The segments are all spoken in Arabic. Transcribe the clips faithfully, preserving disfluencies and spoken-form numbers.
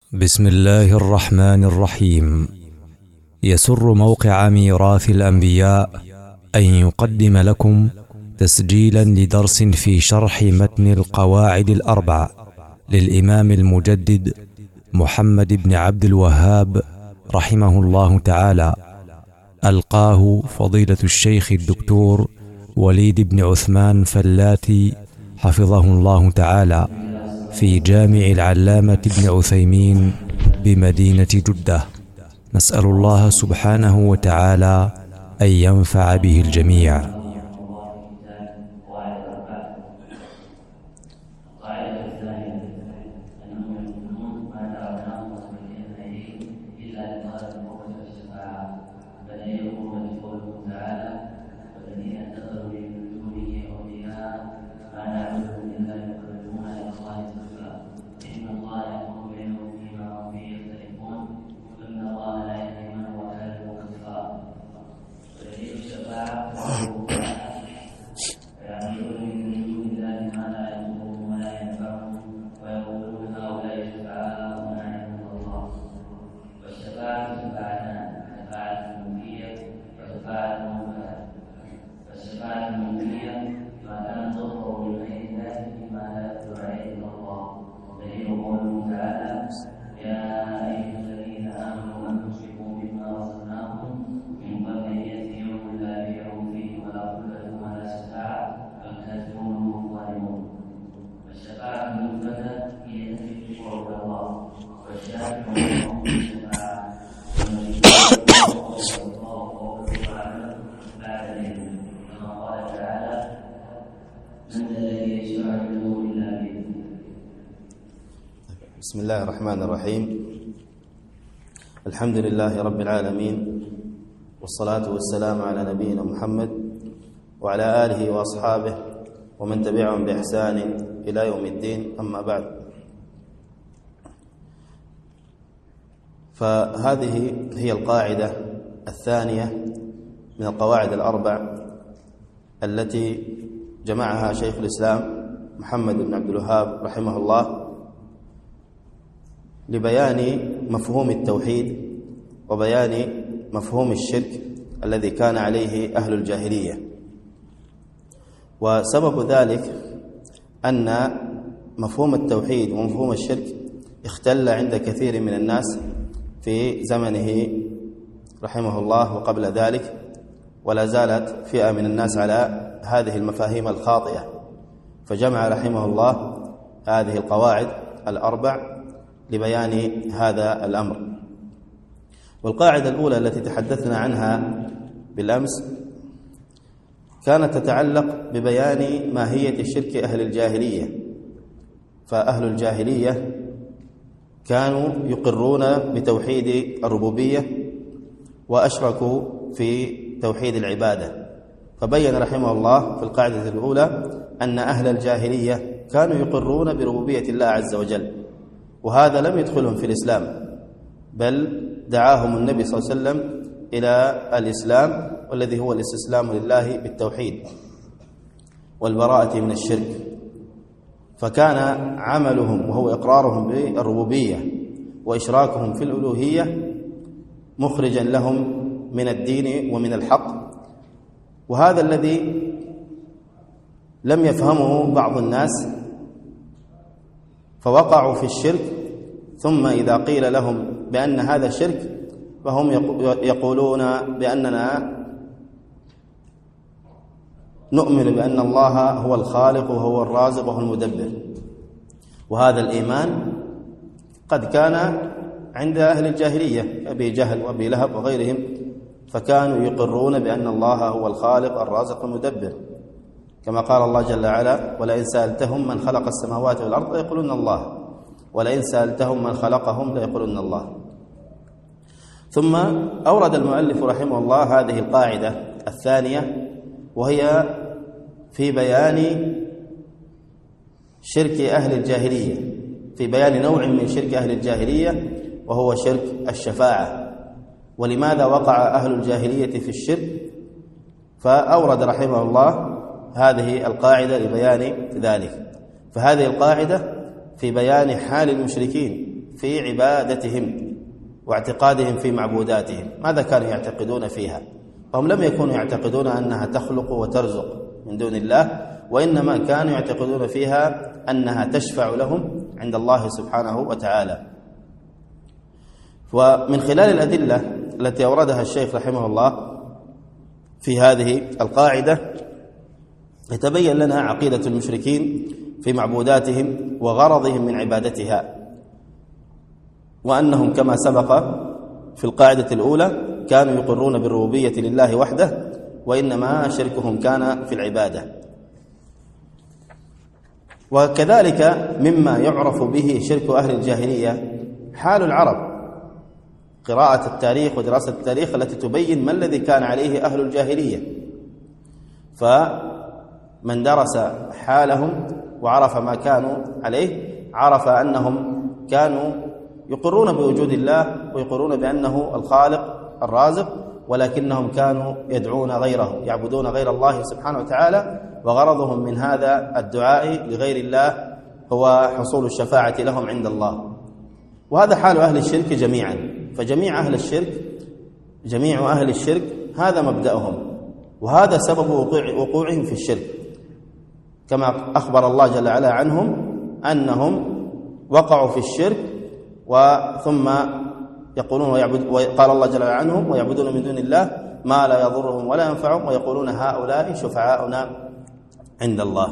بسم الله الرحمن الرحيم. يسر موقع ميراث الأنبياء أن يقدم لكم تسجيلا لدرس في شرح متن القواعد الأربع للإمام المجدد محمد بن عبد الوهاب رحمه الله تعالى، ألقاه فضيلة الشيخ الدكتور وليد بن عثمان فلاتي حفظه الله تعالى في جامع العلامة بن عثيمين بمدينة جدة. نسأل الله سبحانه وتعالى أن ينفع به الجميع. بسم الله الرحمن الرحيم. الحمد لله رب العالمين، والصلاة والسلام على نبينا محمد وعلى آله وأصحابه ومن تبعهم بإحسان إلى يوم الدين، أما بعد. فهذه هي القاعدة الثانية من القواعد الأربع التي جمعها شيخ الإسلام محمد بن عبد الوهاب رحمه الله لبيان مفهوم التوحيد وبيان مفهوم الشرك الذي كان عليه أهل الجاهلية. وسبب ذلك أن مفهوم التوحيد ومفهوم الشرك اختل عند كثير من الناس في زمنه رحمه الله وقبل ذلك، ولا زالت فئة من الناس على هذه المفاهيم الخاطئة، فجمع رحمه الله هذه القواعد الأربع لبيان هذا الأمر. والقاعدة الأولى التي تحدثنا عنها بالأمس كانت تتعلق ببيان ماهية شرك أهل الجاهلية. فأهل الجاهلية كانوا يقرون بتوحيد الربوبية وأشركوا في توحيد العبادة، فبين رحمه الله في القاعدة الأولى أن أهل الجاهلية كانوا يقرون بربوبية الله عز وجل، وهذا لم يدخلهم في الإسلام، بل دعاهم النبي صلى الله عليه وسلم إلى الإسلام، والذي هو الاستسلام لله بالتوحيد والبراءة من الشرك. فكان عملهم وهو إقرارهم بالربوبية وإشراكهم في الألوهية مخرجا لهم من الدين ومن الحق، وهذا الذي لم يفهمه بعض الناس فوقعوا في الشرك. ثم إذا قيل لهم بأن هذا شرك فهم يقولون بأننا نؤمن بأن الله هو الخالق وهو الرازق وهو المدبر. وهذا الإيمان قد كان عند أهل الجاهلية أبي جهل وأبي لهب وغيرهم، فكانوا يقرون بأن الله هو الخالق الرازق المدبر، كما قال الله جل وعلا: ولئن سألتهم من خلق السماوات والأرض ليقولون الله، ولئن سألتهم من خلقهم ليقولون الله. ثم أورد المؤلف رحمه الله هذه القاعدة الثانية، وهي في بيان شرك أهل الجاهلية، في بيان نوع من شرك أهل الجاهلية وهو شرك الشفاعة. ولماذا وقع أهل الجاهلية في الشرك؟ فأورد رحمه الله هذه القاعدة لبيان ذلك. فهذه القاعدة في بيان حال المشركين في عبادتهم واعتقادهم في معبوداتهم. ماذا كانوا يعتقدون فيها؟ فهم لم يكونوا يعتقدون أنها تخلق وترزق من دون الله، وإنما كانوا يعتقدون فيها أنها تشفع لهم عند الله سبحانه وتعالى. ومن خلال الأدلة التي أوردها الشيخ رحمه الله في هذه القاعدة يتبين لنا عقيدة المشركين في معبوداتهم وغرضهم من عبادتها، وأنهم كما سبق في القاعدة الأولى كانوا يقرون بالربوبية لله وحده، وإنما شركهم كان في العبادة. وكذلك مما يعرف به شرك أهل الجاهلية حال العرب، قراءة التاريخ ودراسة التاريخ التي تبين ما الذي كان عليه أهل الجاهلية. فمن درس حالهم وعرف ما كانوا عليه عرف أنهم كانوا يقرون بوجود الله ويقرون بأنه الخالق الرازق، ولكنهم كانوا يدعون غيره، يعبدون غير الله سبحانه وتعالى، وغرضهم من هذا الدعاء لغير الله هو حصول الشفاعة لهم عند الله. وهذا حال أهل الشرك جميعا. فجميع أهل الشرك جميع أهل الشرك هذا مبدأهم، وهذا سبب وقوع وقوعهم في الشرك، كما أخبر الله جل وعلا عنهم أنهم وقعوا في الشرك وثم يقولون ويعبد وقال الله جل وعلا عنهم ويعبدون من دون الله ما لا يضرهم ولا ينفعهم ويقولون هؤلاء شفعاؤنا عند الله.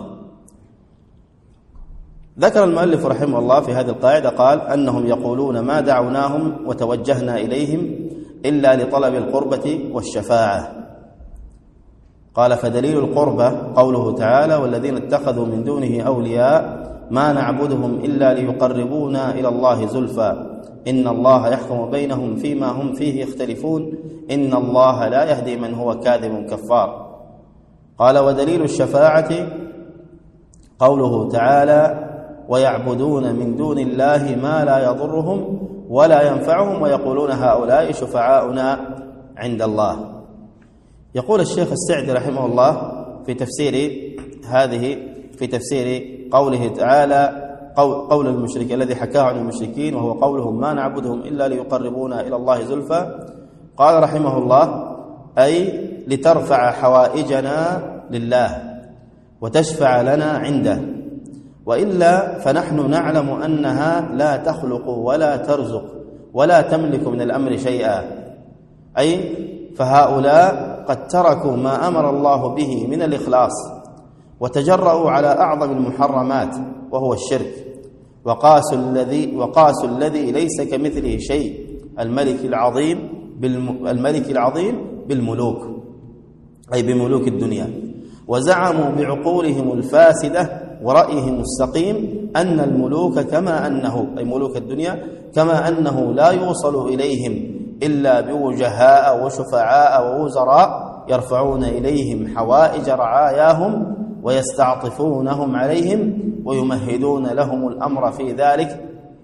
ذكر المؤلف رحمه الله في هذه القاعدة قال أنهم يقولون ما دعوناهم وتوجهنا إليهم إلا لطلب القربة والشفاعة. قال فدليل القربة قوله تعالى والذين اتخذوا من دونه أولياء ما نعبدهم إلا ليقربونا إلى الله زلفى إن الله يحكم بينهم فيما هم فيه يختلفون إن الله لا يهدي من هو كاذب كفار. قال ودليل الشفاعة قوله تعالى ويعبدون من دون الله ما لا يضرهم ولا ينفعهم ويقولون هؤلاء شفعاؤنا عند الله. يقول الشيخ السعدي رحمه الله في تفسير هذه في تفسير قوله تعالى قول المشرك الذي حكاه عن المشركين وهو قولهم ما نعبدهم إلا ليقربونا إلى الله زلفى، قال رحمه الله أي لترفع حوائجنا لله وتشفع لنا عنده، وإلا فنحن نعلم أنها لا تخلق ولا ترزق ولا تملك من الأمر شيئا. أي فهؤلاء قد تركوا ما أمر الله به من الإخلاص وتجرؤوا على أعظم المحرمات وهو الشرك، وقاسوا الذي وقاسوا الذي ليس كمثله شيء الملك العظيم الملك العظيم بالملوك أي بملوك الدنيا، وزعموا بعقولهم الفاسدة ورأيهم السقيم أن الملوك كما أنه أي ملوك الدنيا كما أنه لا يوصل إليهم إلا بوجهاء وشفعاء ووزراء يرفعون إليهم حوائج رعاياهم ويستعطفونهم عليهم ويمهدون لهم الأمر في ذلك،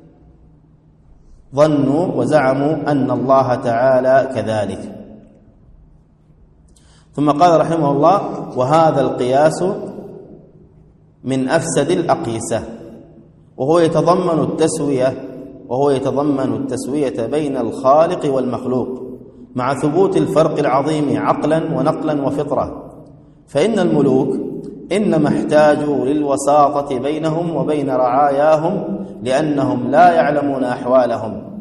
ظنوا وزعموا أن الله تعالى كذلك. ثم قال رحمه الله وهذا القياس من أفسد الأقيسة، وهو يتضمن التسوية وهو يتضمن التسوية بين الخالق والمخلوق مع ثبوت الفرق العظيم عقلا ونقلا وفطرة. فإن الملوك إنما احتاجوا للوساطة بينهم وبين رعاياهم لأنهم لا يعلمون أحوالهم،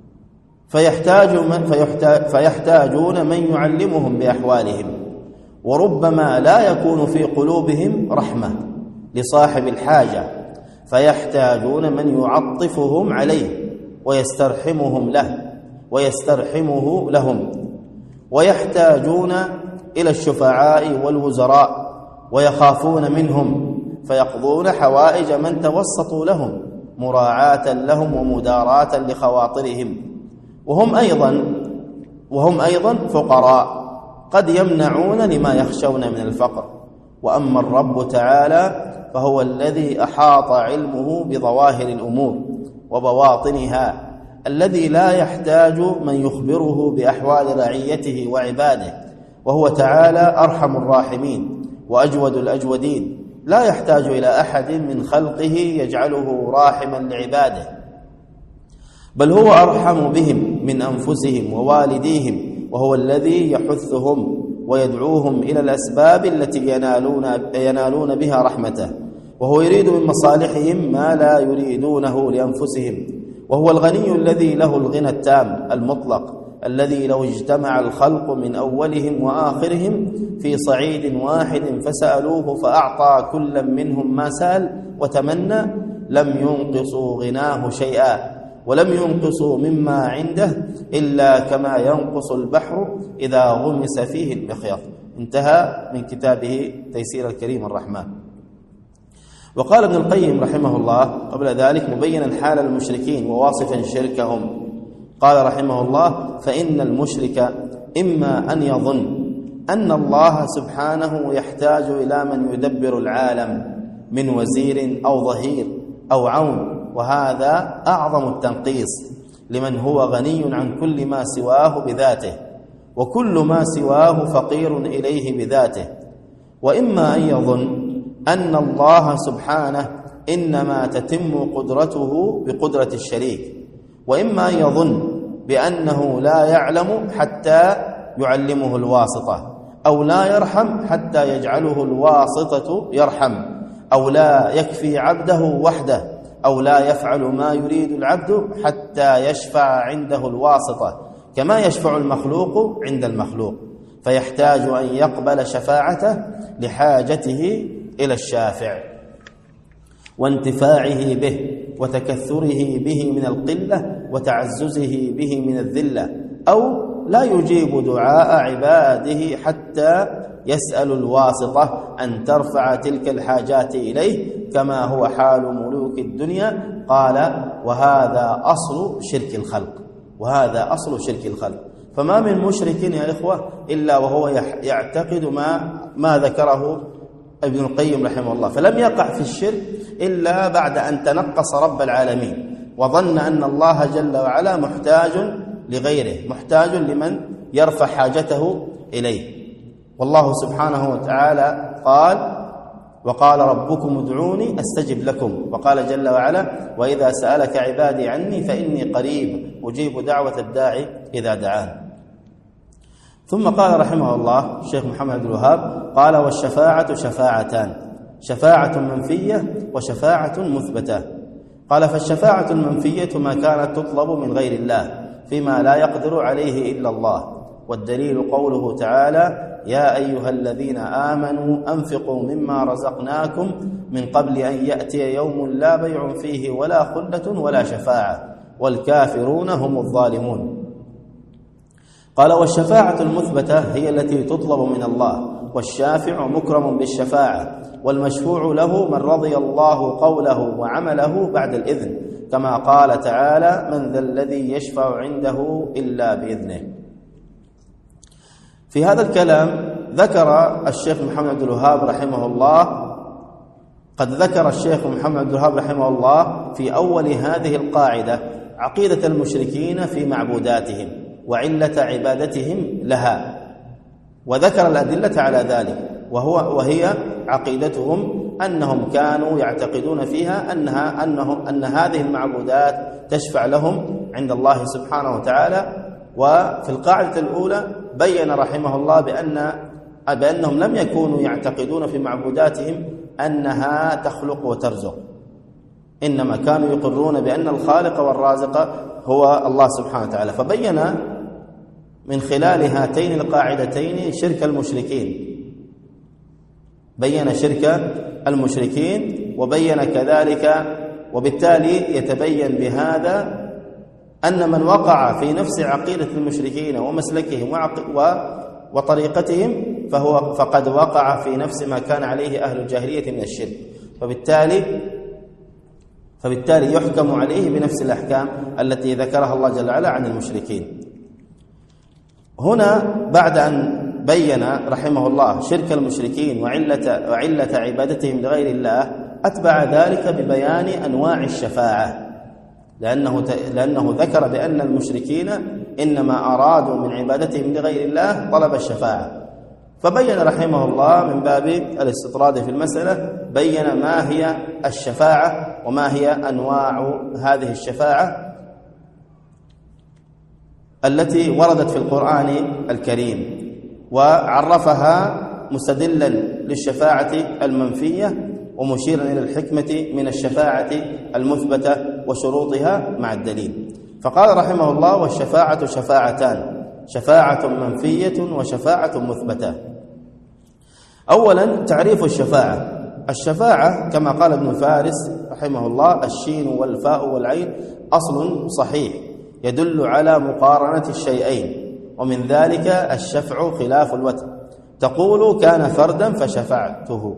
فيحتاجون من يعلمهم بأحوالهم، وربما لا يكون في قلوبهم رحمة لصاحب الحاجة، فيحتاجون من يعطفهم عليه ويسترحمهم له ويسترحمه لهم، ويحتاجون إلى الشفعاء والوزراء ويخافون منهم فيقضون حوائج من توسطوا لهم مراعاة لهم ومداراة لخواطرهم، وهم أيضا وهم أيضا فقراء قد يمنعون لما يخشون من الفقر. وأما الرب تعالى فهو الذي أحاط علمه بظواهر الأمور وبواطنها الذي لا يحتاج من يخبره بأحوال رعيته وعباده، وهو تعالى أرحم الراحمين وأجود الأجودين، لا يحتاج إلى أحد من خلقه يجعله راحما لعباده. بل هو أرحم بهم من أنفسهم ووالديهم، وهو الذي يحثهم ويدعوهم إلى الأسباب التي ينالون, ينالون بها رحمته، وهو يريد من مصالحهم ما لا يريدونه لأنفسهم، وهو الغني الذي له الغنى التام المطلق، الذي لو اجتمع الخلق من أولهم وآخرهم في صعيد واحد فسألوه فأعطى كل منهم ما سأل وتمنى لم ينقصوا غناه شيئا، ولم ينقصوا مما عنده إلا كما ينقص البحر إذا غمس فيه المخيط. انتهى من كتابه تيسير الكريم الرحمن. وقال ابن القيم رحمه الله قبل ذلك مبينا حال المشركين وواصفا شركهم، قال رحمه الله: فإن المشرك إما أن يظن أن الله سبحانه يحتاج إلى من يدبر العالم من وزير أو ظهير أو عون، وهذا أعظم التنقيص لمن هو غني عن كل ما سواه بذاته، وكل ما سواه فقير إليه بذاته. وإما أن يظن أن الله سبحانه إنما تتم قدرته بقدرة الشريك، وإما أن يظن بأنه لا يعلم حتى يعلمه الواسطة، أو لا يرحم حتى يجعله الواسطة يرحم، أو لا يكفي عبده وحده، أو لا يفعل ما يريد العبد حتى يشفع عنده الواسطة كما يشفع المخلوق عند المخلوق، فيحتاج أن يقبل شفاعته لحاجته إلى الشافع وانتفاعه به وتكثره به من القلة وتعززه به من الذلة، أو لا يجيب دعاء عباده حتى يسأل الواسطة أن ترفع تلك الحاجات إليه كما هو حال ملوك الدنيا. قال: وهذا أصل شرك الخلق، وهذا أصل شرك الخلق. فما من مشرك يا إخوة إلا وهو يعتقد ما, ما ذكره ابن القيم رحمه الله، فلم يقع في الشرك إلا بعد أن تنقص رب العالمين وظن أن الله جل وعلا محتاج لغيره، محتاج لمن يرفع حاجته إليه. والله سبحانه وتعالى قال: وقال ربكم ادعوني أستجب لكم، وقال جل وعلا: وإذا سألك عبادي عني فإني قريب أجيب دعوة الداعي إذا دعان. ثم قال رحمه الله الشيخ محمد بن الوهاب قال: والشفاعة شفاعتان، شفاعة منفية وشفاعة مثبتة. قال: فالشفاعة المنفية ما كانت تطلب من غير الله فيما لا يقدر عليه إلا الله، والدليل قوله تعالى: يا أيها الذين آمنوا أنفقوا مما رزقناكم من قبل أن يأتي يوم لا بيع فيه ولا خلة ولا شفاعة والكافرون هم الظالمون. قال: والشفاعة المثبتة هي التي تطلب من الله، والشافع مكرم بالشفاعة، والمشفوع له من رضي الله قوله وعمله بعد الإذن، كما قال تعالى: من ذا الذي يشفع عنده إلا بإذنه. في هذا الكلام ذكر الشيخ محمد بن الوهاب رحمه الله قد ذكر الشيخ محمد بن الوهاب رحمه الله في أول هذه القاعدة عقيدة المشركين في معبوداتهم وعلة عبادتهم لها، وذكر الأدلة على ذلك، وهو وهي عقيدتهم أنهم كانوا يعتقدون فيها أنها أنهم أن هذه المعبودات تشفع لهم عند الله سبحانه وتعالى. وفي القاعدة الأولى بين رحمه الله بأن بأنهم لم يكونوا يعتقدون في معبوداتهم أنها تخلق وترزق، إنما كانوا يقرون بأن الخالق والرازق هو الله سبحانه وتعالى. فبين من خلال هاتين القاعدتين شرك المشركين، بين شرك المشركين وبين كذلك، وبالتالي يتبين بهذا أن من وقع في نفس عقيدة المشركين ومسلكهم وطريقتهم فهو فقد وقع في نفس ما كان عليه أهل الجاهلية من الشرك، فبالتالي فبالتالي يحكم عليه بنفس الأحكام التي ذكرها الله جل وعلا عن المشركين. هنا بعد أن بين رحمه الله شرك المشركين وعلة, وعلة عبادتهم لغير الله، أتبع ذلك ببيان أنواع الشفاعة، لأنه, لأنه ذكر بأن المشركين إنما أرادوا من عبادتهم لغير الله طلب الشفاعة، فبين رحمه الله من باب الاستطراد في المسألة بين ما هي الشفاعة وما هي أنواع هذه الشفاعة، التي وردت في القرآن الكريم، وعرفها مستدلا للشفاعة المنفية ومشيرا إلى الحكمة من الشفاعة المثبتة وشروطها مع الدليل. فقال رحمه الله: والشفاعة شفاعتان، شفاعة منفية وشفاعة مثبتة. أولا تعريف الشفاعة. الشفاعة كما قال ابن فارس رحمه الله: الشين والفاء والعين أصل صحيح يدل على مقارنة الشيئين، ومن ذلك الشفع خلاف الوتر، تقول كان فردا فشفعته.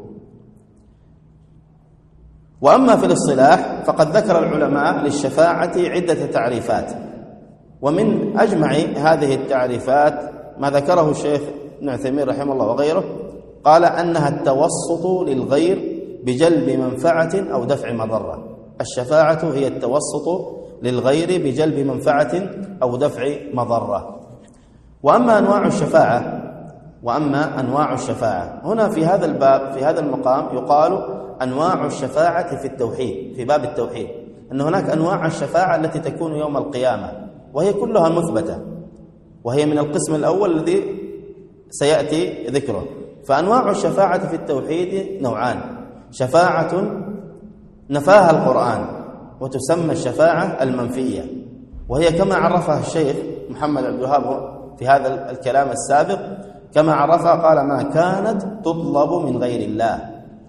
وأما في الاصطلاح فقد ذكر العلماء للشفاعة عدة تعريفات، ومن أجمع هذه التعريفات ما ذكره الشيخ ابن عثيمين رحمه الله وغيره، قال أنها التوسط للغير بجلب منفعة أو دفع مضرة. الشفاعة هي التوسط للغير بجلب منفعة أو دفع مضرة. وأما أنواع الشفاعة وأما أنواع الشفاعة هنا في هذا الباب في هذا المقام يقال أنواع الشفاعة في التوحيد، في باب التوحيد، أن هناك أنواع الشفاعة التي تكون يوم القيامة وهي كلها مثبتة، وهي من القسم الأول الذي سيأتي ذكره. فأنواع الشفاعة في التوحيد نوعان: شفاعة نفاها القرآن وتسمى الشفاعة المنفية، وهي كما عرفها الشيخ محمد عبد الوهاب في هذا الكلام السابق، كما عرفها قال: ما كانت تطلب من غير الله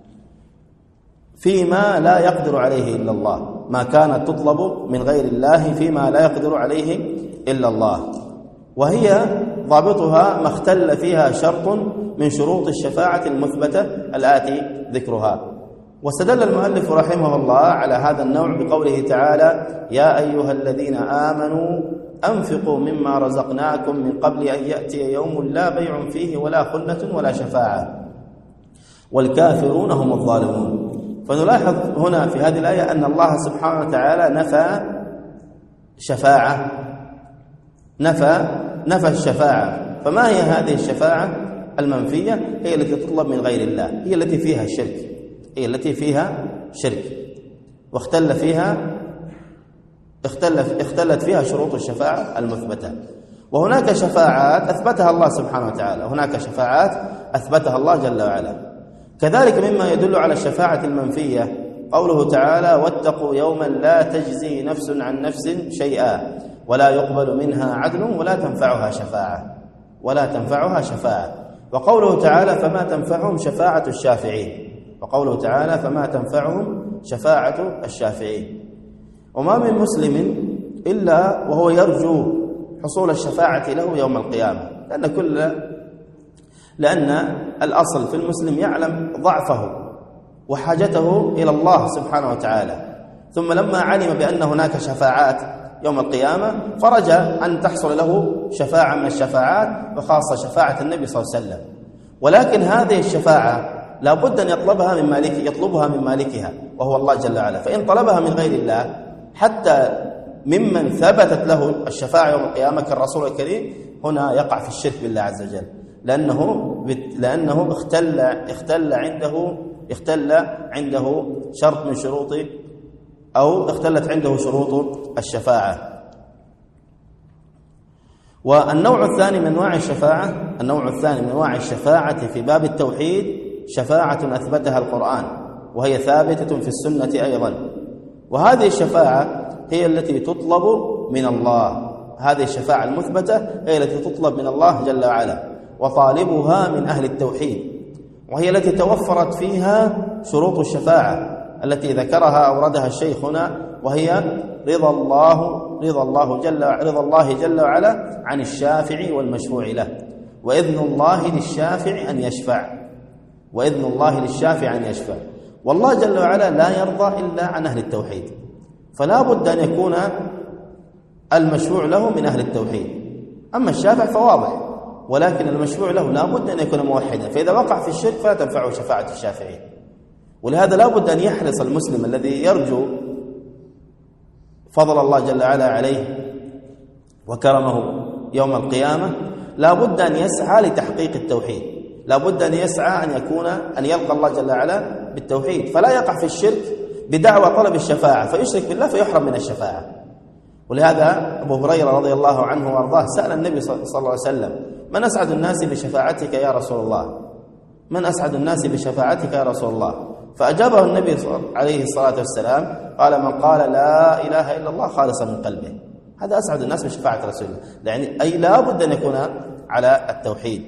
فيما لا يقدر عليه إلا الله، ما كانت تطلب من غير الله فيما لا يقدر عليه إلا الله. وهي ضابطها ما اختل فيها شرط من شروط الشفاعة المثبتة الآتي ذكرها. واستدل المؤلف رحمه الله على هذا النوع بقوله تعالى: يا أيها الذين آمنوا أنفقوا مما رزقناكم من قبل أن يأتي يوم لا بيع فيه ولا خلة ولا شفاعة والكافرون هم الظالمون. فنلاحظ هنا في هذه الآية أن الله سبحانه وتعالى نفى شفاعة نفى نفى الشفاعة. فما هي هذه الشفاعة المنفية؟ هي التي تطلب من غير الله، هي التي فيها الشرك، هي التي فيها شرك واختل فيها اختلف اختلت فيها شروط الشفاعة المثبتة. وهناك شفاعات أثبتها الله سبحانه وتعالى، هناك شفاعات أثبتها الله جل وعلا. كذلك مما يدل على الشفاعة المنفية قوله تعالى: واتقوا يوما لا تجزي نفس عن نفس شيئا ولا يقبل منها عدل ولا تنفعها شفاعة ولا تنفعها شفاعة وقوله تعالى: فما تنفعهم شفاعة الشافعين وقوله تعالى: فما تنفعهم شفاعة الشافعين. وما من مسلم إلا وهو يرجو حصول الشفاعة له يوم القيامة، لأن كل لأن الأصل في المسلم يعلم ضعفه وحاجته إلى الله سبحانه وتعالى، ثم لما علم بأن هناك شفاعات يوم القيامة فرجى أن تحصل له شفاعة من الشفاعات، وخاصة شفاعة النبي صلى الله عليه وسلم. ولكن هذه الشفاعة لا بد أن يطلبها من مالك يطلبها من مالكها وهو الله جل وعلا. فإن طلبها من غير الله حتى ممن ثبتت له الشفاعة يوم القيامة كالرسول الكريم، هنا يقع في الشرك بالله عز وجل، لأنه لأنه اختل اختل عنده اختل عنده شرط من شروط أو اختلت عنده شروط الشفاعة. والنوع الثاني من أنواع الشفاعة النوع الثاني من أنواع الشفاعة في باب التوحيد شفاعة أثبتها القرآن، وهي ثابتة في السنة أيضا. وهذه الشفاعة هي التي تطلب من الله، هذه الشفاعة المثبتة هي التي تطلب من الله جل وعلا، وطالبها من أهل التوحيد، وهي التي توفرت فيها شروط الشفاعة التي ذكرها أوردها الشيخ هنا، وهي رضا الله رضا الله جل رضا الله جل وعلا عن الشافع والمشفوع له، وإذن الله للشافع أن يشفع وإذن الله للشافع أن يشفع. والله جل وعلا لا يرضى إلا عن أهل التوحيد، فلا بد أن يكون المشفوع له من أهل التوحيد. أما الشافع فواضح، ولكن المشفوع له لا بد أن يكون موحدا، فإذا وقع في الشرك فلا تنفعه شفاعة الشافعين. ولهذا لا بد أن يحرص المسلم الذي يرجو فضل الله جل وعلا عليه وكرمه يوم القيامة، لا بد أن يسعى لتحقيق التوحيد، لا بد أن يسعى أن يكون أن يلقى الله جل وعلا بالتوحيد، فلا يقع في الشرك بدعوى طلب الشفاعة فيشرك بالله فيحرم من الشفاعة. ولهذا أبو هريرة رضي الله عنه وأرضاه سأل النبي صلى الله عليه وسلم: من أسعد الناس بشفاعتك يا رسول الله؟ من أسعد الناس بشفاعتك يا رسول الله؟ فأجابه النبي عليه الصلاة والسلام قال: من قال لا إله إلا الله خالصا من قلبه. هذا أسعد الناس بشفاعة رسول الله، يعني أي لا بد أن يكون على التوحيد.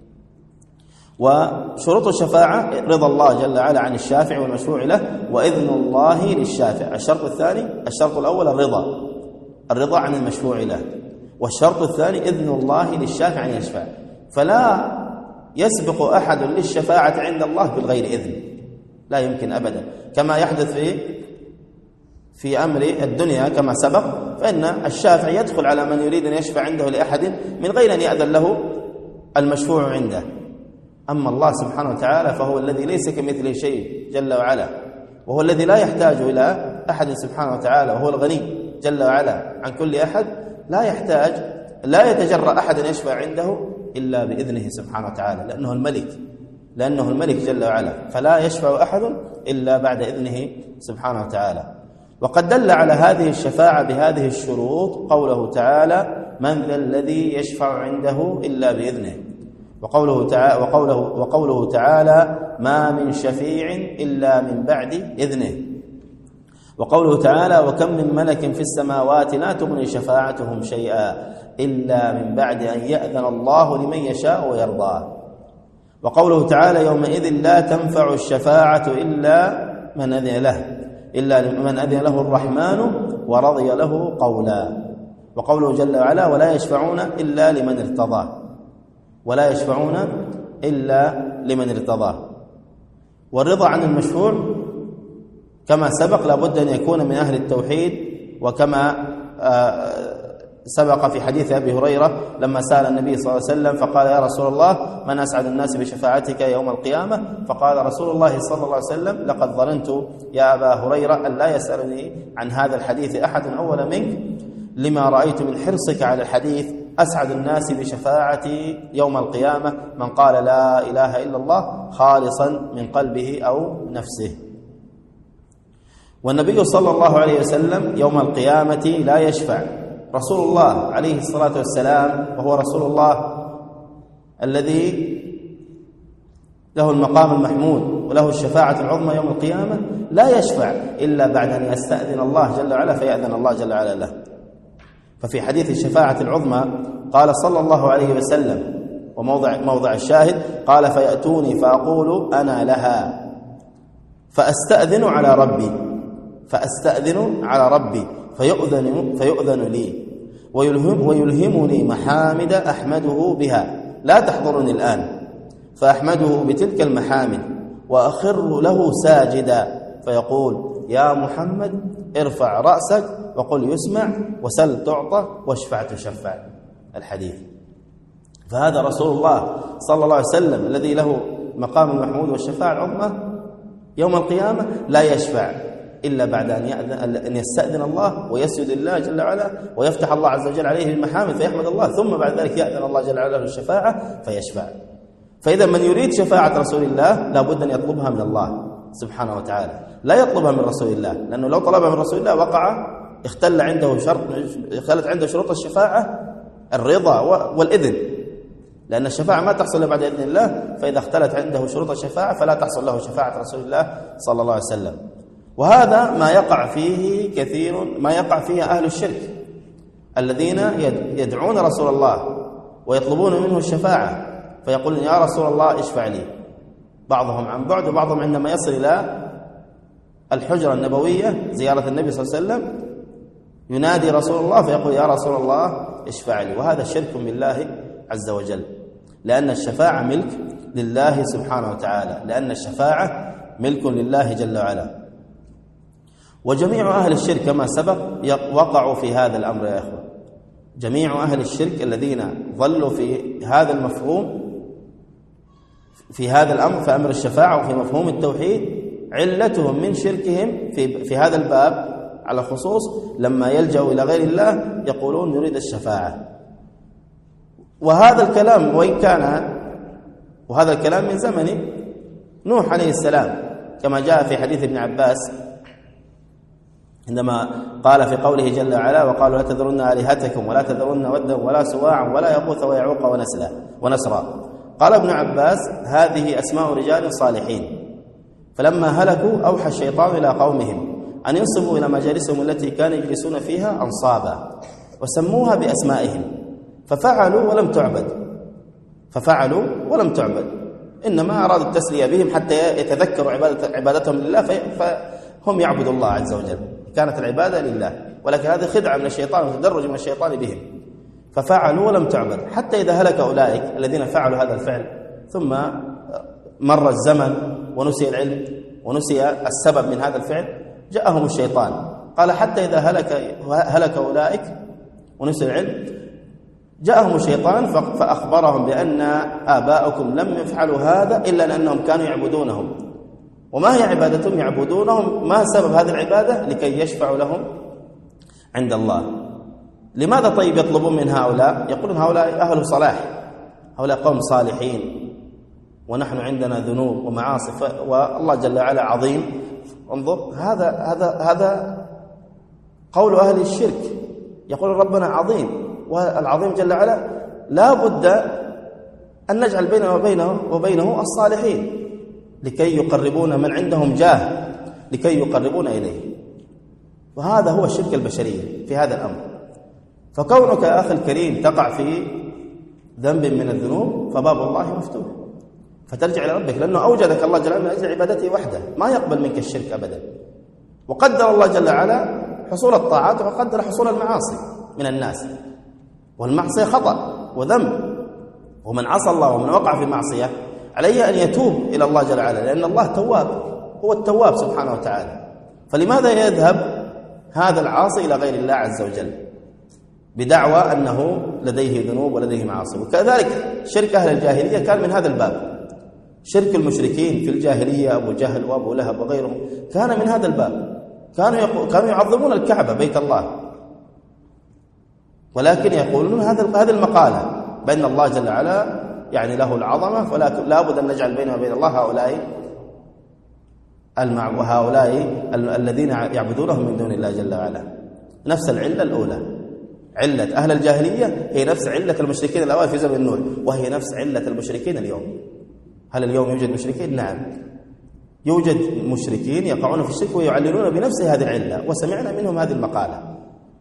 وشروط الشفاعة: رضا الله جل وعلا عن الشافع والمشفوع له، وإذن الله للشافع. الشرط الثاني، الشرط الأول الرضا، الرضا عن المشفوع له، والشرط الثاني إذن الله للشافع عن يشفع. فلا يسبق أحد للشفاعة عند الله بالغير إذن، لا يمكن أبدا، كما يحدث في في أمر الدنيا كما سبق، فإن الشافع يدخل على من يريد أن يشفع عنده لأحد من غير أن يأذن له المشفوع عنده. أما الله سبحانه وتعالى فهو الذي ليس كمثله شيء جل وعلا، وهو الذي لا يحتاج إلى أحد سبحانه وتعالى، وهو الغني جل وعلا عن كل أحد، لا يحتاج، لا يتجرأ أحد أن يشفع عنده إلا بإذنه سبحانه وتعالى، لأنه الملك لأنه الملك جل وعلا، فلا يشفع أحد إلا بعد إذنه سبحانه وتعالى. وقد دل على هذه الشفاعة بهذه الشروط قوله تعالى: من ذا الذي يشفع عنده إلا بإذنه، وقوله تعالى, وقوله, وقوله تعالى: ما من شفيع إلا من بعد إذنه، وقوله تعالى: وكم من ملك في السماوات لا تغني شفاعتهم شيئا إلا من بعد أن يأذن الله لمن يشاء ويرضى، وقوله تعالى: يومئذ لا تنفع الشفاعة إلا من أذن له إلا من أذن له الرحمن ورضي له قولا، وقوله جل وعلا: ولا يشفعون إلا لمن ارتضى ولا يشفعون إلا لمن ارتضى. والرضا عن المشفوع كما سبق لابد أن يكون من أهل التوحيد، وكما سبق في حديث أبي هريرة لما سأل النبي صلى الله عليه وسلم فقال: يا رسول الله، من أسعد الناس بشفاعتك يوم القيامة؟ فقال رسول الله صلى الله عليه وسلم: لقد ظننت يا أبا هريرة أن لا يسألني عن هذا الحديث أحد أول منك، لما رأيت من حرصك على الحديث. أسعد الناس بشفاعتي يوم القيامة من قال لا إله إلا الله خالصا من قلبه أو نفسه. والنبي صلى الله عليه وسلم يوم القيامة لا يشفع، رسول الله عليه الصلاة والسلام، وهو رسول الله الذي له المقام المحمود وله الشفاعة العظمى يوم القيامة، لا يشفع إلا بعد أن يستأذن الله جل وعلا فيأذن الله جل وعلا له. ففي حديث الشفاعة العظمى قال صلى الله عليه وسلم، وموضع موضع الشاهد، قال: فيأتوني فأقول أنا لها فأستأذن على ربي فأستأذن على ربي فيؤذن, فيؤذن لي ويلهم ويلهمني محامد أحمده بها لا تحضرني الآن، فأحمده بتلك المحامد وأخر له ساجدا، فيقول: يا محمد ارفع رأسك وقل يسمع وسل تعطى واشفع تشفع. الحديث. فهذا رسول الله صلى الله عليه وسلم الذي له مقام المحمود والشفاعة العظمى يوم القيامة لا يشفع إلا بعد أن, أن يستأذن الله ويسجد الله جل وعلا ويفتح الله عز وجل عليه المحامد فيحمد الله، ثم بعد ذلك يأذن الله جل وعلا للشفاعة فيشفع. فإذا من يريد شفاعة رسول الله لا بد أن يطلبها من الله سبحانه وتعالى، لا يطلبها من رسول الله، لأنه لو طلبها من رسول الله وقع اختل عنده شرط اختلت عنده شروط الشفاعة الرضا والإذن، لأن الشفاعة ما تحصل إلا بعد إذن الله، فإذا اختلت عنده شروط الشفاعة فلا تحصل له شفاعة رسول الله صلى الله عليه وسلم. وهذا ما يقع فيه كثير ما يقع فيه أهل الشرك الذين يدعون رسول الله ويطلبون منه الشفاعة فيقولون: يا رسول الله اشفع لي، بعضهم عن بعد، وبعضهم عندما يصل إلى الحجرة النبوية زيارة النبي صلى الله عليه وسلم ينادي رسول الله فيقول: يا رسول الله اشفع لي. وهذا شرك بالله عز وجل، لأن الشفاعة ملك لله سبحانه وتعالى، لأن الشفاعة ملك لله جل وعلا. وجميع أهل الشرك كما سبق وقعوا في هذا الأمر يا إخوة، جميع أهل الشرك الذين ظلوا في هذا المفهوم في هذا الأمر في أمر الشفاعة وفي مفهوم التوحيد، علتهم من شركهم في في هذا الباب على خصوص لما يلجأوا إلى غير الله يقولون نريد الشفاعة. وهذا الكلام وإن كان وهذا الكلام من زمن نوح عليه السلام، كما جاء في حديث ابن عباس عندما قال في قوله جل وعلا وقالوا لا تذرن آلهتكم ولا تذرن ودا ولا سواعا ولا يغوث ويعوق ونسلا ونسرا. قال ابن عباس هذه أسماء رجال صالحين، فلما هلكوا أوحى الشيطان إلى قومهم أن ينصبوا إلى مجالسهم التي كانوا يجلسون فيها أنصابا وسموها بأسمائهم، ففعلوا ولم تعبد ففعلوا ولم تعبد إنما أرادوا التسلية بهم حتى يتذكروا عبادة عبادتهم لله فهم يعبدوا الله عز وجل، كانت العبادة لله، ولكن هذه خدعة من الشيطان وتدرج من الشيطان بهم، ففعلوا ولم تعبد حتى إذا هلك أولئك الذين فعلوا هذا الفعل ثم مر الزمن ونسي العلم ونسي السبب من هذا الفعل جاءهم الشيطان. قال حتى إذا هلك هلك أولئك ونسي العلم جاءهم الشيطان فأخبرهم بأن آباءكم لم يفعلوا هذا إلا لأنهم كانوا يعبدونهم. وما هي عبادتهم؟ يعبدونهم. ما سبب هذه العبادة؟ لكي يشفعوا لهم عند الله. لماذا طيب يطلبون من هؤلاء؟ يقولون هؤلاء أهل صلاح، هؤلاء قوم صالحين ونحن عندنا ذنوب ومعاصي والله جل وعلا عظيم. انظر هذا هذا هذا قول أهل الشرك، يقول ربنا عظيم والعظيم جل وعلا لا بد أن نجعل بيننا وبينه وبينه الصالحين لكي يقربون من عندهم جاه لكي يقربون إليه. وهذا هو الشرك البشرية في هذا الأمر. فكونك يا أخي الكريم تقع في ذنب من الذنوب فباب الله مفتوح، فترجع إلى ربك لأنه أوجدك الله جل وعلا من أجل عبادته وحده، ما يقبل منك الشرك أبدا. وقدر الله جل وعلا حصول الطاعات وقدر حصول المعاصي من الناس، والمعصية خطأ وذنب، ومن عصى الله ومن وقع في معصية عليه أن يتوب إلى الله جل وعلا لأن الله تواب، هو التواب سبحانه وتعالى. فلماذا يذهب هذا العاصي إلى غير الله عز وجل بدعوى أنه لديه ذنوب ولديه معاصي؟ وكذلك شرك أهل الجاهلية كان من هذا الباب، شرك المشركين في الجاهلية أبو جهل وأبو لهب وغيرهم كان من هذا الباب، كانوا يقو... كانوا يعظمون الكعبة بيت الله، ولكن يقولون هذا هذه المقالة بأن الله جل وعلا يعني له العظمة، ولكن لابد أن نجعل بيننا وبين الله هؤلاء المع... وهؤلاء ال... الذين يعبدونهم من دون الله جل وعلا. نفس العلة الأولى، علة أهل الجاهلية هي نفس علة المشركين الأوائل في زمن نوح، وهي نفس علة المشركين اليوم. هل اليوم يوجد مشركين؟ نعم يوجد مشركين يقعون في الشرك ويعللون بنفس هذه العلة، وسمعنا منهم هذه المقالة.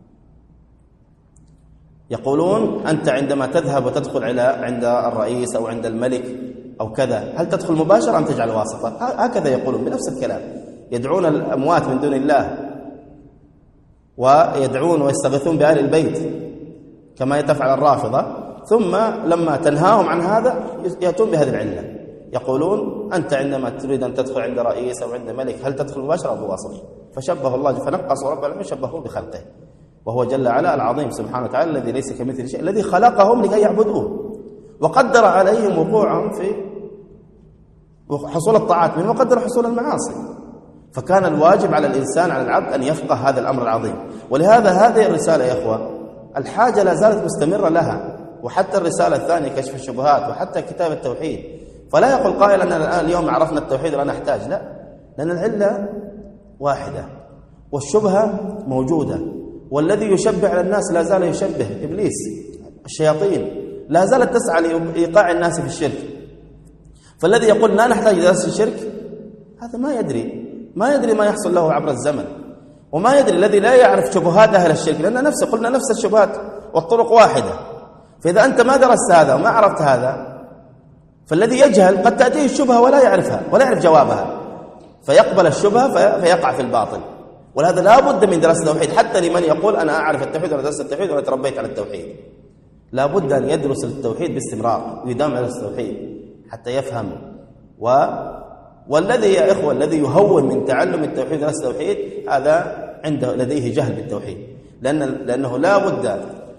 يقولون أنت عندما تذهب وتدخل على عند الرئيس أو عند الملك أو كذا هل تدخل مباشرة أم تجعل واسطة؟ هكذا يقولون بنفس الكلام، يدعون الأموات من دون الله ويدعون ويستغيثون بآل البيت كما تفعل الرافضة، ثم لما تنهاهم عن هذا يأتون بهذه العلة، يقولون أنت عندما تريد أن تدخل عند رئيس أو عند ملك هل تدخل مباشرة أو بواسطة؟ فشبه الله فنقص رب العالمين شبهه بخلقه، وهو جل وعلا العظيم سبحانه وتعالى الذي ليس كمثله شيء، الذي خلقهم لكي يعبدوه وقدر عليهم وقوعهم في حصول الطاعات منه وقدر حصول المعاصي. فكان الواجب على الإنسان على العبد أن يفقه هذا الأمر العظيم. ولهذا هذه الرسالة يا إخوة الحاجة لا زالت مستمرة لها، وحتى الرسالة الثانية كشف الشبهات وحتى كتاب التوحيد. فلا يقول قائل أننا الآن اليوم عرفنا التوحيد ولا نحتاج، لا، لأن العلة واحدة والشبهة موجودة، والذي يشبه على الناس لا زال يشبه. إبليس الشياطين لا زالت تسعى لإيقاع الناس في الشرك. فالذي يقول لا نحتاج إلى درس الشرك هذا ما يدري ما يدري ما يحصل له عبر الزمن، وما يدري الذي لا يعرف شبهات أهل الشرك، لأن نفسه قلنا نفس الشبهات والطرق واحدة. فإذا أنت ما درست هذا وما عرفت هذا، فالذي يجهل قد تأتيه الشبهة ولا يعرفها ولا يعرف جوابها، فيقبل الشبهة فيقع في الباطل. ولهذا لا بد من دراسة التوحيد، حتى لمن يقول أنا أعرف التوحيد وأنا درست التوحيد وأنا تربيت على التوحيد، لا بد أن يدرس التوحيد باستمرار ويدام على التوحيد حتى يفهم. و... والذي يا إخوة الذي يهون من تعلم التوحيد ودراسة التوحيد هذا عنده لديه جهل بالتوحيد، لأن لأنه لا بد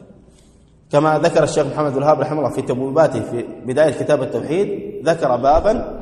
كما ذكر الشيخ محمد بن الوهاب رحمه الله في تبويباته في بداية كتاب التوحيد، ذكر بابا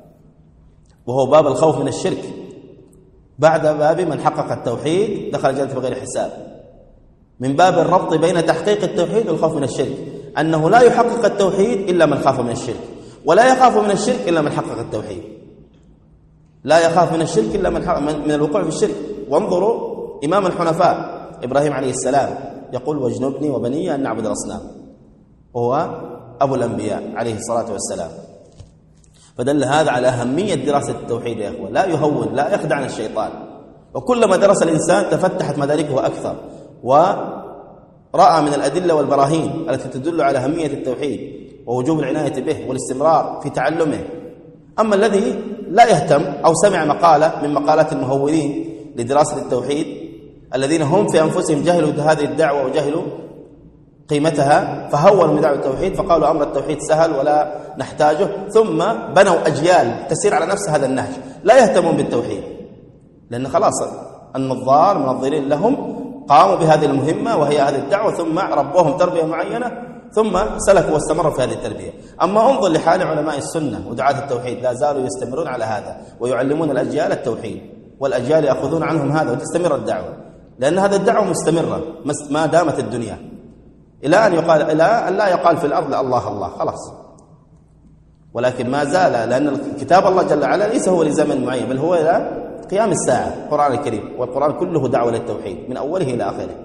وهو باب الخوف من الشرك، بعد باب من حقق التوحيد دخل الجنة بغير حساب، من باب الربط بين تحقيق التوحيد والخوف من الشرك، أنه لا يحقق التوحيد إلا من خاف من الشرك، ولا يخاف من الشرك إلا من حقق التوحيد، لا يخاف من الشرك إلا من, من الوقوع في الشرك. وانظروا إمام الحنفاء إبراهيم عليه السلام يقول واجنبني وبني أن نعبد الأصنام، وهو أبو الأنبياء عليه الصلاة والسلام. فدل هذا على أهمية دراسة التوحيد يا أخوة، لا يهون، لا يخدعنا الشيطان. وكلما درس الإنسان تفتحت مداركه أكثر، ورأى من الأدلة والبراهين التي تدل على أهمية التوحيد ووجوب العناية به والاستمرار في تعلمه. أما الذي لا يهتم أو سمع مقالة من مقالات المهونين لدراسة التوحيد الذين هم في أنفسهم جهلوا هذه الدعوة وجهلوا قيمتها، فهونوا من دعوة التوحيد فقالوا أمر التوحيد سهل ولا نحتاجه، ثم بنوا أجيال تسير على نفس هذا النهج لا يهتمون بالتوحيد، لأن خلاص النظار منظرين لهم قاموا بهذه المهمة وهي هذه الدعوة، ثم ربوهم تربية معينة ثم سلكوا واستمروا في هذه التربية. أما انظر لحال علماء السنة ودعاة التوحيد، لا زالوا يستمرون على هذا ويعلمون الأجيال التوحيد، والأجيال يأخذون عنهم هذا وتستمر الدعوة، لأن هذه الدعوة مستمرة ما دامت الدنيا، إلى أن يقال إلى أن لا يقال في الأرض الله الله خلاص. ولكن ما زال، لأن كتاب الله جل وعلا ليس هو لزمن معين، بل هو إلى قيام الساعة، القرآن الكريم، والقرآن كله دعوة للتوحيد من أوله إلى آخره.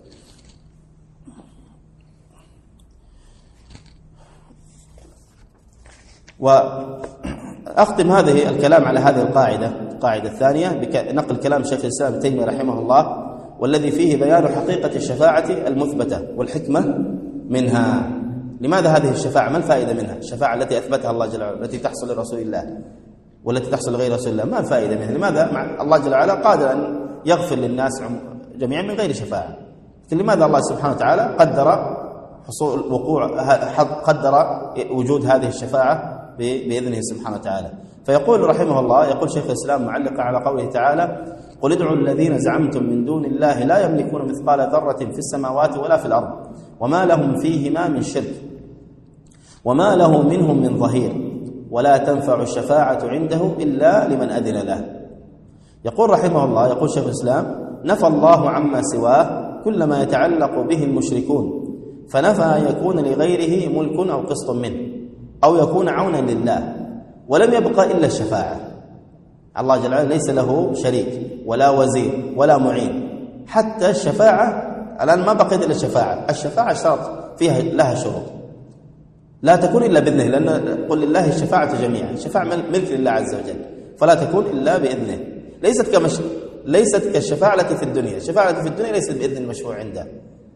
وأختم هذه الكلام على هذه القاعدة، القاعدة الثانية، بنقل كلام شيخ الإسلام ابن تيمية رحمه الله، والذي فيه بيان حقيقة الشفاعة المثبتة والحكمة منها. لماذا هذه الشفاعة؟ ما الفائدة منها؟ الشفاعة التي أثبتها الله جل وعلا التي تحصل لرسول الله والتي تحصل لغير رسول الله، ما الفائدة منها؟ لماذا؟ مع الله جل وعلا قادر أن يغفر للناس جميعا من غير شفاعة، لكن لماذا الله سبحانه وتعالى قدر حصول وقوع قدر وجود هذه الشفاعة بإذنه سبحانه وتعالى؟ فيقول رحمه الله، يقول شيخ الإسلام معلقا على قوله تعالى: قل ادعوا الذين زعمتم من دون الله لا يملكون مثقال ذرة في السماوات ولا في الأرض وما لهم فيهما من شرك وما له منهم من ظهير ولا تنفع الشفاعة عنده إلا لمن أذن له. يقول رحمه الله، يقول شيخ الإسلام: نفى الله عما سواه كل ما يتعلق به المشركون، فنفى أن يكون لغيره ملك أو قسط منه أو يكون عونا لله، ولم يبقى إلا الشفاعة. الله جل وعلا ليس له شريك ولا وزير ولا معين، حتى الشفاعة الآن ما بقيت إلا الشفاعة. الشفاعة شرط فيها لها شروط لا تكون إلا بإذنه، لأن قل لله الشفاعة جميعا، الشفاعة ملك لله عز وجل، فلا تكون إلا بإذنه. ليست كمش... ليست كالشفاعة التي في الدنيا، الشفاعة التي في الدنيا ليست بإذن المشفوع عنده.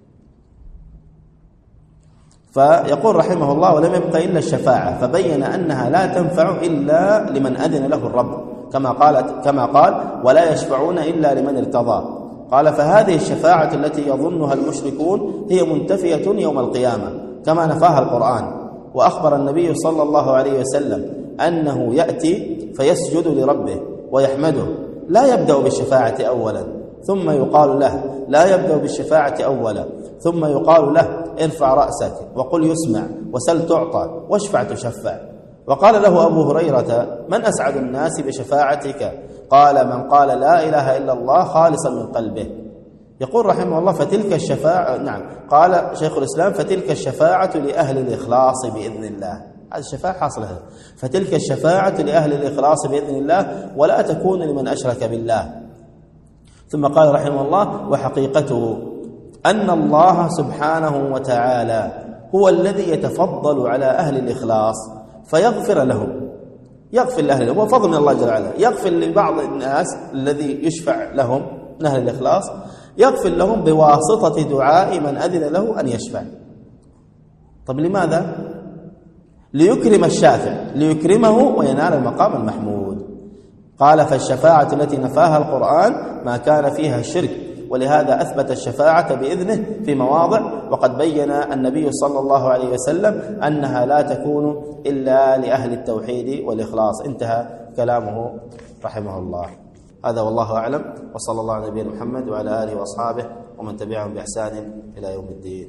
فيقول رحمه الله: ولم يبقى إلا الشفاعة، فبين أنها لا تنفع إلا لمن أذن له الرب، كما قالت كما قال: ولا يشفعون إلا لمن ارتضى. قال: فهذه الشفاعة التي يظنها المشركون هي منتفية يوم القيامة كما نفاها القرآن. وأخبر النبي صلى الله عليه وسلم أنه يأتي فيسجد لربه ويحمده، لا يبدأ بالشفاعة أولا ثم يقال له، لا يبدأ بالشفاعة أولا ثم يقال له: ارفع رأسك وقل يسمع وسل تعطى واشفع تشفع. وقال له أبو هريرة: من أسعد الناس بشفاعتك؟ قال: من قال لا إله إلا الله خالصا من قلبه. يقول رحمه الله: فتلك الشفاعة، نعم، قال شيخ الإسلام: فتلك الشفاعة لأهل الإخلاص بإذن الله. هذه الشفاعة حاصلة، فتلك الشفاعة لأهل الإخلاص بإذن الله ولا تكون لمن أشرك بالله. ثم قال رحمه الله: وحقيقته أن الله سبحانه وتعالى هو الذي يتفضل على أهل الإخلاص فيغفر لهم، يغفر لأهل، هو فضل من الله جل وعلا، يغفر لبعض الناس الذي يشفع لهم من أهل الإخلاص، يغفر لهم بواسطة دعاء من أذن له أن يشفع. طب لماذا؟ ليكرم الشافع، ليكرمه وينال المقام المحمود. قال: فالشفاعة التي نفاها القرآن ما كان فيها الشرك، ولهذا أثبت الشفاعة بإذنه في مواضع، وقد بين النبي صلى الله عليه وسلم أنها لا تكون إلا لأهل التوحيد والإخلاص. انتهى كلامه رحمه الله. هذا والله أعلم، وصلى الله على نبينا محمد وعلى آله وأصحابه ومن تبعهم بإحسان إلى يوم الدين.